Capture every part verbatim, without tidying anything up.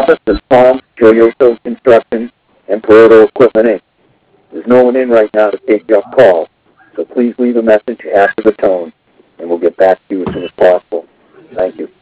office is Palm, Joyoso Construction, and Perodo Equipment Incorporated. There's no one in right now to take your call, so please leave a message after the tone, and we'll get back to you as soon as possible. Thank you.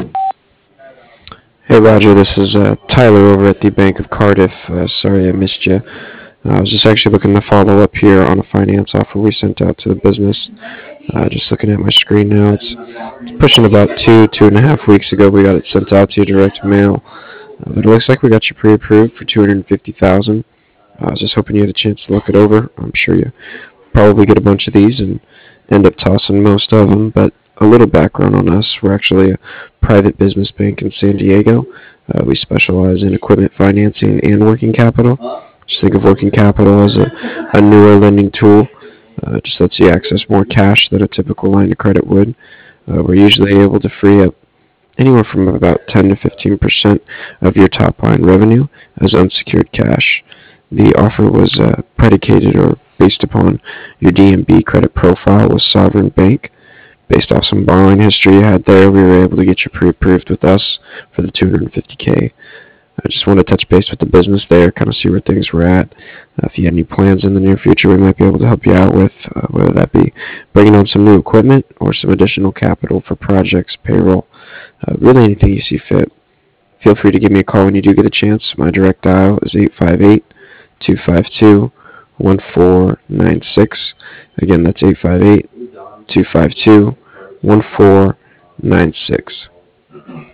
Hey Roger, this is uh, Tyler over at the Bank of Cardiff. Uh, sorry I missed you. Uh, I was just actually looking to follow up here on a finance offer we sent out to the business. Uh, just looking at my screen now, it's, it's pushing about two, two and a half weeks ago. We got it sent out to you direct mail. Uh, but it looks like we got you pre-approved for two hundred fifty thousand dollars. Uh, I was just hoping you had a chance to look it over. I'm sure you probably get a bunch of these and end up tossing most of them. But a little background on us: we're actually a private business bank in San Diego. Uh, we specialize in equipment financing and working capital. Just think of working capital as a, a newer lending tool. Uh, it just lets you access more cash than a typical line of credit would. Uh, we're usually able to free up anywhere from about ten to fifteen percent of your top line revenue as unsecured cash. The offer was uh, predicated or based upon your D M B credit profile with Sovereign Bank. Based off some borrowing history you had there, we were able to get you pre-approved with us for the two hundred fifty K. I just want to touch base with the business there, kind of see where things were at. Uh, if you had any plans in the near future we might be able to help you out with, uh, whether that be bringing on some new equipment or some additional capital for projects, payroll, uh, really anything you see fit. Feel free to give me a call when you do get a chance. My direct dial is eight five eight, two five two, one four nine six. Again, that's eight five eight, two five two, one four nine six.